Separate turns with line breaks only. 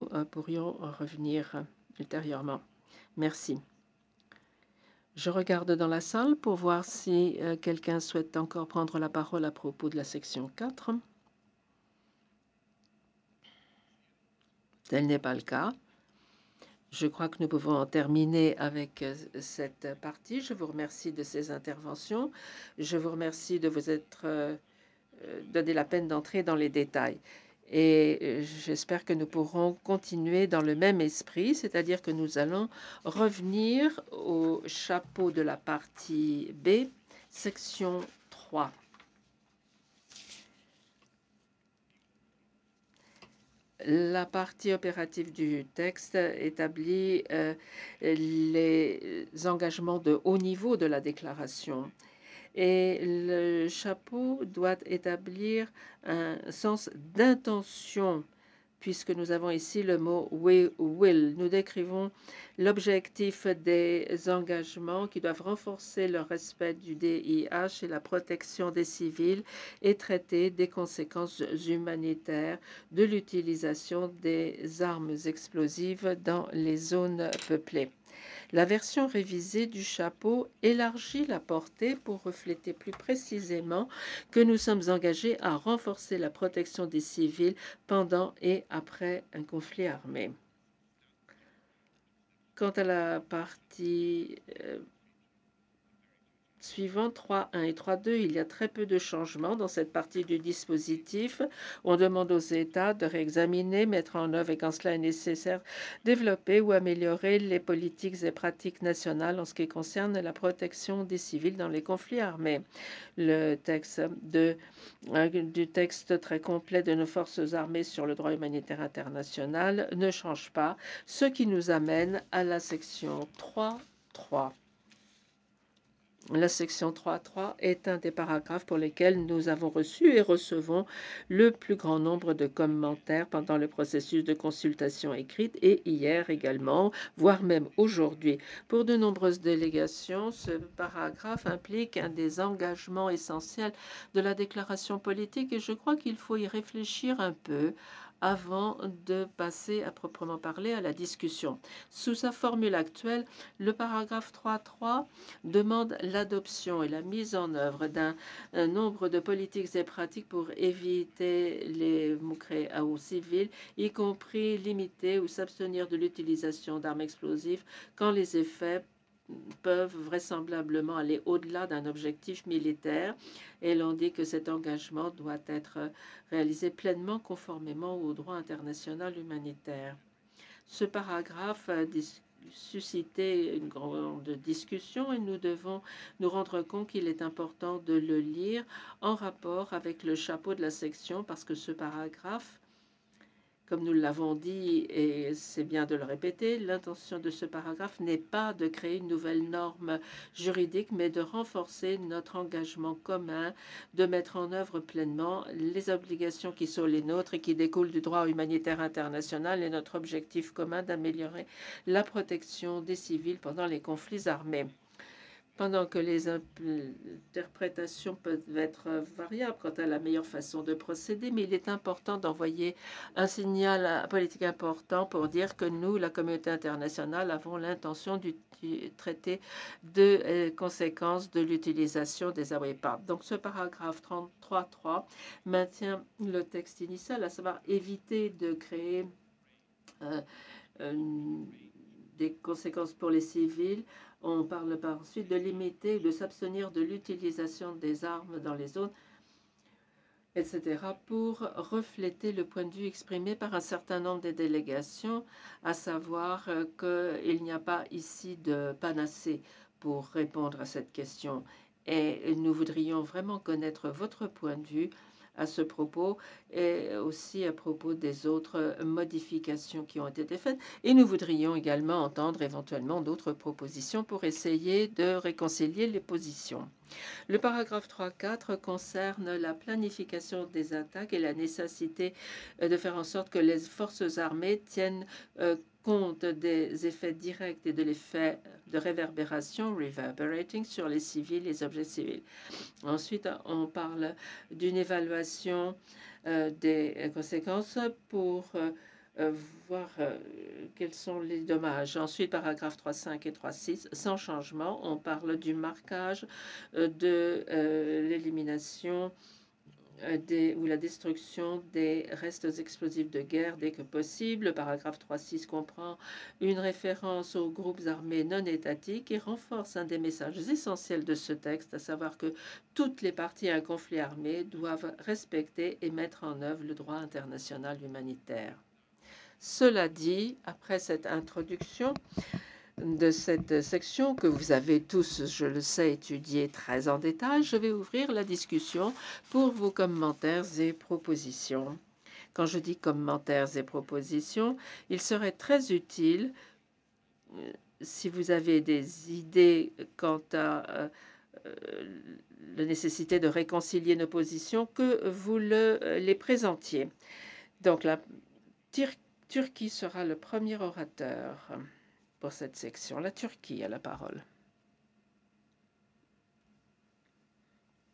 pourrions revenir ultérieurement. Merci. Je regarde dans la salle pour voir si quelqu'un souhaite encore prendre la parole à propos de la section 4. Tel n'est pas le cas. Je crois que nous pouvons en terminer avec cette partie. Je vous remercie de ces interventions. Je vous remercie de vous être donné la peine d'entrer dans les détails. Et j'espère que nous pourrons continuer dans le même esprit, c'est-à-dire que nous allons revenir au chapeau de la partie B, section 3. La partie opérative du texte établit les engagements de haut niveau de la déclaration. Et le chapeau doit établir un sens d'intention, puisque nous avons ici le mot we will. Nous décrivons l'objectif des engagements qui doivent renforcer le respect du DIH et la protection des civils et traiter des conséquences humanitaires de l'utilisation des armes explosives dans les zones peuplées. La version révisée du chapeau élargit la portée pour refléter plus précisément que nous sommes engagés à renforcer la protection des civils pendant et après un conflit armé. Quant à la partie suivant 3.1 et 3.2, il y a très peu de changements dans cette partie du dispositif. On demande aux États de réexaminer, mettre en œuvre et quand cela est nécessaire, développer ou améliorer les politiques et pratiques nationales en ce qui concerne la protection des civils dans les conflits armés. Le texte du texte très complet de nos forces armées sur le droit humanitaire international ne change pas, ce qui nous amène à la section 3.3. La section 3.3 est un des paragraphes pour lesquels nous avons reçu et recevons le plus grand nombre de commentaires pendant le processus de consultation écrite et hier également, voire même aujourd'hui. Pour de nombreuses délégations, ce paragraphe implique un des engagements essentiels de la déclaration politique et je crois qu'il faut y réfléchir un peu avant de passer à proprement parler à la discussion. Sous sa formule actuelle, le paragraphe 3.3 demande l'adoption et la mise en œuvre d'un nombre de politiques et pratiques pour éviter les moukréaous civils, y compris limiter ou s'abstenir de l'utilisation d'armes explosives quand les effets peuvent vraisemblablement aller au-delà d'un objectif militaire. Et l'on dit que cet engagement doit être réalisé pleinement conformément au droit international humanitaire. Ce paragraphe a suscité une grande discussion et nous devons nous rendre compte qu'il est important de le lire en rapport avec le chapeau de la section parce que ce paragraphe, comme nous l'avons dit, et c'est bien de le répéter, l'intention de ce paragraphe n'est pas de créer une nouvelle norme juridique, mais de renforcer notre engagement commun, de mettre en œuvre pleinement les obligations qui sont les nôtres et qui découlent du droit humanitaire international et notre objectif commun d'améliorer la protection des civils pendant les conflits armés. Pendant que les interprétations peuvent être variables quant à la meilleure façon de procéder, mais il est important d'envoyer un signal politique important pour dire que nous, la communauté internationale, avons l'intention de traiter de conséquences de l'utilisation des armes. Donc ce paragraphe 33.3 maintient le texte initial, à savoir éviter de créer des conséquences pour les civils. On parle par ensuite de limiter ou de s'abstenir de l'utilisation des armes dans les zones, etc., pour refléter le point de vue exprimé par un certain nombre de délégations, à savoir qu'il n'y a pas ici de panacée pour répondre à cette question. Et nous voudrions vraiment connaître votre point de vue à ce propos et aussi à propos des autres modifications qui ont été faites. Et nous voudrions également entendre éventuellement d'autres propositions pour essayer de réconcilier les positions. Le paragraphe 3.4 concerne la planification des attaques et la nécessité de faire en sorte que les forces armées tiennent compte des effets directs et de l'effet de réverbération, reverberating, sur les civils, les objets civils. Ensuite, on parle d'une évaluation des conséquences pour euh, voir quels sont les dommages. Ensuite, paragraphe 3.5 et 3.6, sans changement, on parle du marquage, de l'élimination ou la destruction des restes explosifs de guerre dès que possible. Le paragraphe 3.6 comprend une référence aux groupes armés non étatiques et renforce un des messages essentiels de ce texte, à savoir que toutes les parties à un conflit armé doivent respecter et mettre en œuvre le droit international humanitaire. Cela dit, après cette introduction de cette section que vous avez tous, je le sais, étudiée très en détail, je vais ouvrir la discussion pour vos commentaires et propositions. Quand je dis commentaires et propositions, il serait très utile, si vous avez des idées quant à la nécessité de réconcilier nos positions, que vous les présentiez. Donc la Turquie sera le premier orateur pour cette section. La Turquie a la parole.